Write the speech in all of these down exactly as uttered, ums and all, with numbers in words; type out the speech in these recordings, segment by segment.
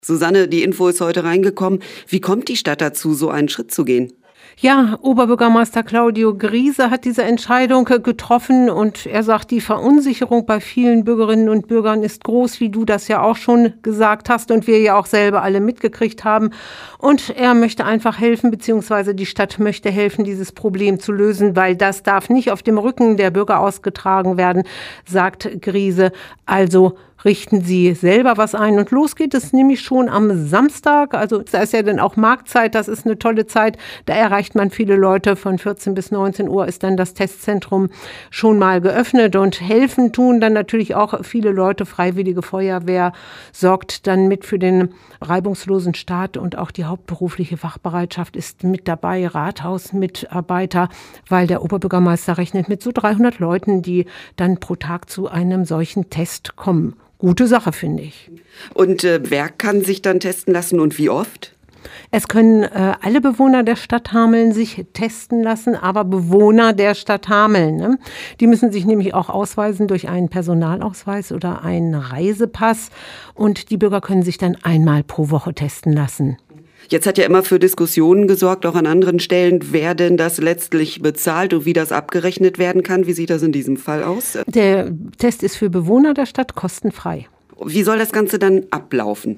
Susanne, die Info ist heute reingekommen. Wie kommt die Stadt dazu, so einen Schritt zu gehen? Ja, Oberbürgermeister Claudio Griese hat diese Entscheidung äh, getroffen und er sagt, die Verunsicherung bei vielen Bürgerinnen und Bürgern ist groß, wie du das ja auch schon gesagt hast und wir ja auch selber alle mitgekriegt haben. Und er möchte einfach helfen, beziehungsweise die Stadt möchte helfen, dieses Problem zu lösen, weil das darf nicht auf dem Rücken der Bürger ausgetragen werden, sagt Griese. Also richten Sie selber was ein. Und los geht es nämlich schon am Samstag. Also da ist ja dann auch Marktzeit, das ist eine tolle Zeit. Da erreicht man viele Leute. Von vierzehn bis neunzehn Uhr ist dann das Testzentrum schon mal geöffnet. Und helfen tun dann natürlich auch viele Leute. Freiwillige Feuerwehr sorgt dann mit für den reibungslosen Start und auch die hauptberufliche Wachbereitschaft ist mit dabei. Rathausmitarbeiter, weil der Oberbürgermeister rechnet mit so dreihundert Leuten, die dann pro Tag zu einem solchen Test kommen. Gute Sache, finde ich. Und äh, wer kann sich dann testen lassen und wie oft? Es können äh, alle Bewohner der Stadt Hameln sich testen lassen, aber Bewohner der Stadt Hameln, ne? Die müssen sich nämlich auch ausweisen durch einen Personalausweis oder einen Reisepass. Und die Bürger können sich dann einmal pro Woche testen lassen. Jetzt hat ja immer für Diskussionen gesorgt, auch an anderen Stellen, wer denn das letztlich bezahlt und wie das abgerechnet werden kann. Wie sieht das in diesem Fall aus? Der Test ist für Bewohner der Stadt kostenfrei. Wie soll das Ganze dann ablaufen?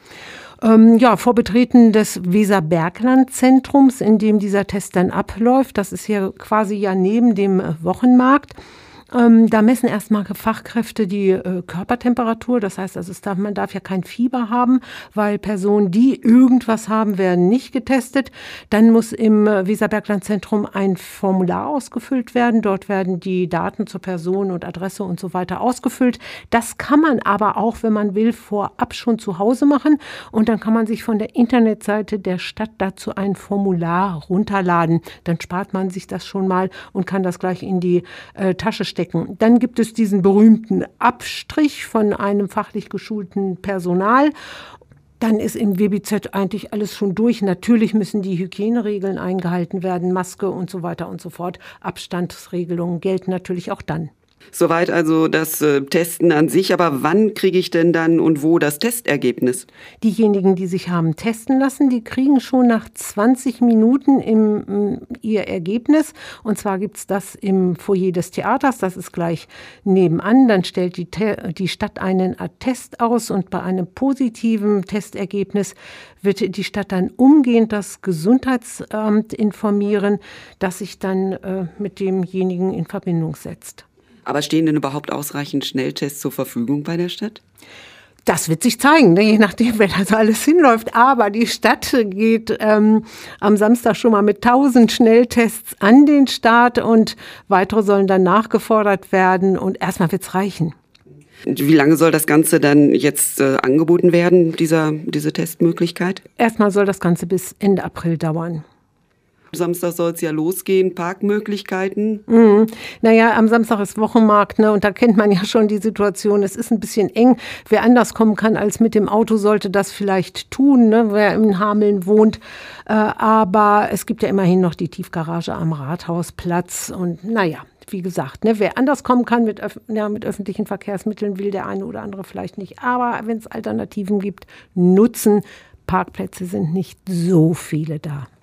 Ähm, ja, vor Betreten des Weserbergland-Zentrums, in dem dieser Test dann abläuft. Das ist hier quasi ja neben dem Wochenmarkt. Ähm, da messen erstmal Fachkräfte die äh, Körpertemperatur. Das heißt, also es darf, man darf ja kein Fieber haben, weil Personen, die irgendwas haben, werden nicht getestet. Dann muss im äh, Weserbergland-Zentrum ein Formular ausgefüllt werden. Dort werden die Daten zur Person und Adresse und so weiter ausgefüllt. Das kann man aber auch, wenn man will, vorab schon zu Hause machen. Und dann kann man sich von der Internetseite der Stadt dazu ein Formular runterladen. Dann spart man sich das schon mal und kann das gleich in die äh, Tasche stecken. Dann gibt es diesen berühmten Abstrich von einem fachlich geschulten Personal. Dann ist im W B Z eigentlich alles schon durch. Natürlich müssen die Hygieneregeln eingehalten werden, Maske und so weiter und so fort. Abstandsregelungen gelten natürlich auch dann. Soweit also das äh, Testen an sich. Aber wann kriege ich denn dann und wo das Testergebnis? Diejenigen, die sich haben testen lassen, die kriegen schon nach zwanzig Minuten im, ihr Ergebnis. Und zwar gibt es das im Foyer des Theaters. Das ist gleich nebenan. Dann stellt die, die Stadt einen Attest aus. Und bei einem positiven Testergebnis wird die Stadt dann umgehend das Gesundheitsamt informieren, das sich dann äh, mit demjenigen in Verbindung setzt. Aber stehen denn überhaupt ausreichend Schnelltests zur Verfügung bei der Stadt? Das wird sich zeigen, ne? Je nachdem, wer das alles hinläuft. Aber die Stadt geht ähm, am Samstag schon mal mit tausend Schnelltests an den Start und weitere sollen dann nachgefordert werden. Und erstmal wird es reichen. Wie lange soll das Ganze dann jetzt äh, angeboten werden, dieser, diese Testmöglichkeit? Erstmal soll das Ganze bis Ende April dauern. Samstag soll es ja losgehen, Parkmöglichkeiten. Mhm. Naja, am Samstag ist Wochenmarkt, ne? Und da kennt man ja schon die Situation. Es ist ein bisschen eng. Wer anders kommen kann als mit dem Auto, sollte das vielleicht tun, ne? Wer in Hameln wohnt. Äh, aber es gibt ja immerhin noch die Tiefgarage am Rathausplatz. Und naja, wie gesagt, ne? Wer anders kommen kann mit, öf- ja, mit öffentlichen Verkehrsmitteln, will der eine oder andere vielleicht nicht. Aber wenn es Alternativen gibt, nutzen. Parkplätze sind nicht so viele da.